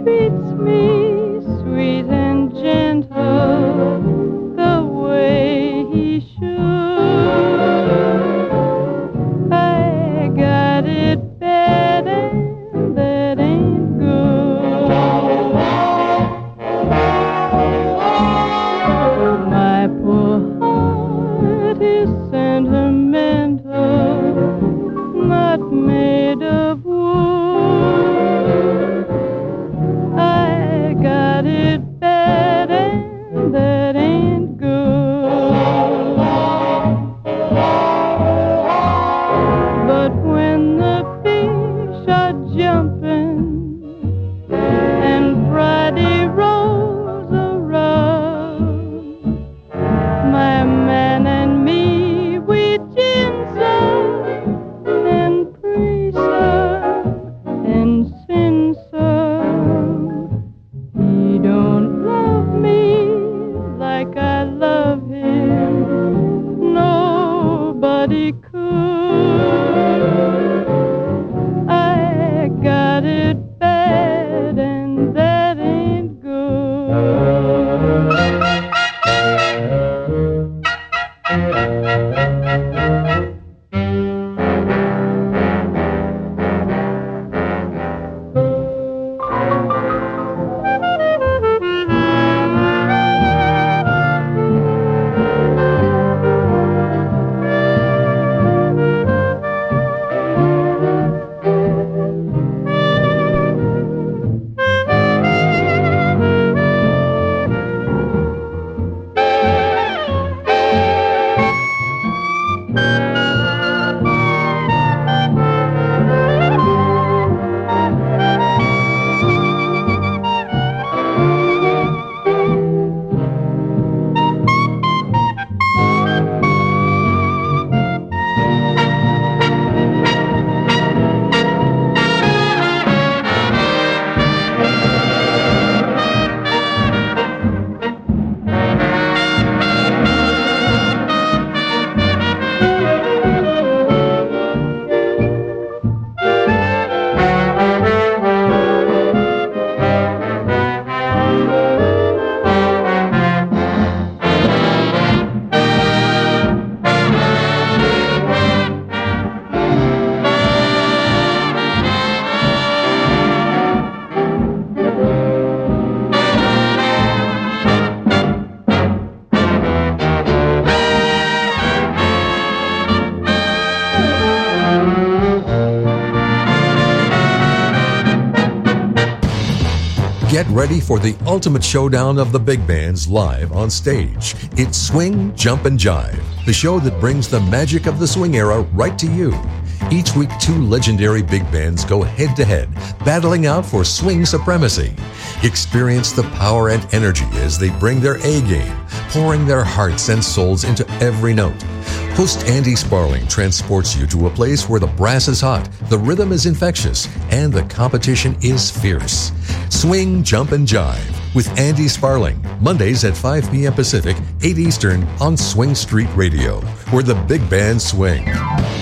treats me sweet and gentle the way he should. I got it bad and that ain't good. My poor heart is sentimental, not made of wood. I got it bad and that ain't good. But when the fish are jumping and Friday rolls around, my man and me, we ginseng and pray some and sin some. He don't love me like I love him. Nobody could. I got it bad and that ain't good. Get ready for the ultimate showdown of the big bands live on stage. It's Swing, Jump, and Jive, the show that brings the magic of the swing era right to you. Each week, two legendary big bands go head-to-head, battling out for swing supremacy. Experience the power and energy as they bring their A-game, pouring their hearts and souls into every note. Host Andy Sparling transports you to a place where the brass is hot, the rhythm is infectious, and the competition is fierce. Swing, Jump, and Jive with Andy Sparling, Mondays at 5 p.m. Pacific, 8 Eastern on Swing Street Radio, where the big bands swing.